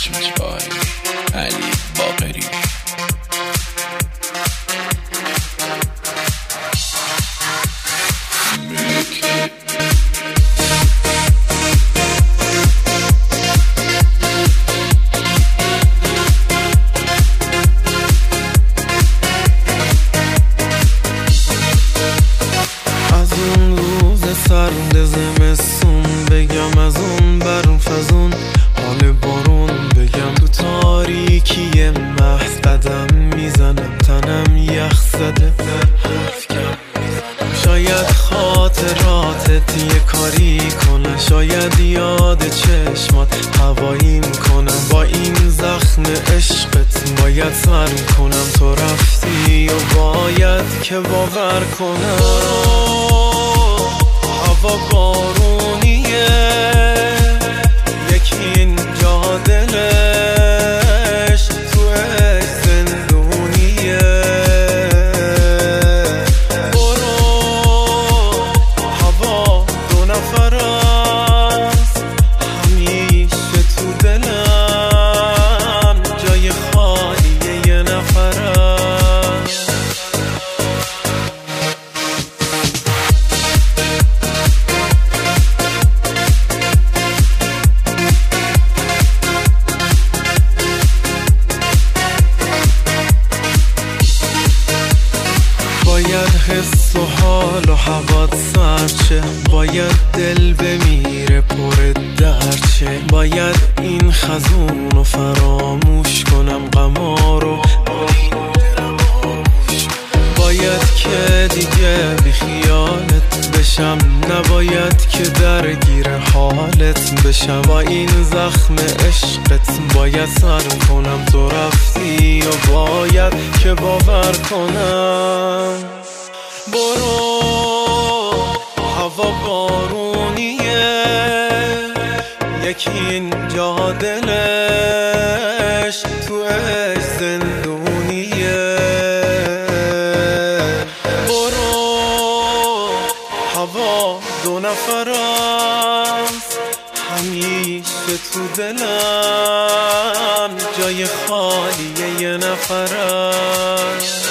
Arrangement by Ali Baqeri. سرد زمستون بگم از اون برون فزون حال بارون بگم تو تاریکی محض قدم میزنم تنم یخ زده شاید خاطراتت یه کاری کنه شاید یاد چشمات هواییم کنم با این زخم عشقت باید سر کنم تو رفتی و باید که باور کنم هوا بارونیه یکی اینجا دلش توی زندونیه برو هوا دو نفر است همیشه تو دلم جای خالیه یه نفر است باید حس و حال و هوات سرچه باید دل بمیره پر درچه باید این خزون رو فراموش کنم غما رو باید که دیگه بی خیالت بشم نباید که درگیر حالت بشم با این زخم عشقت باید سر کنم تو رفتی و باید که باور کنم برو هوا بارونیه یکی اینجا دلش توی زندونیه برو هوا دو نفر است همیشه تو دلم جای خالیه یه نفر است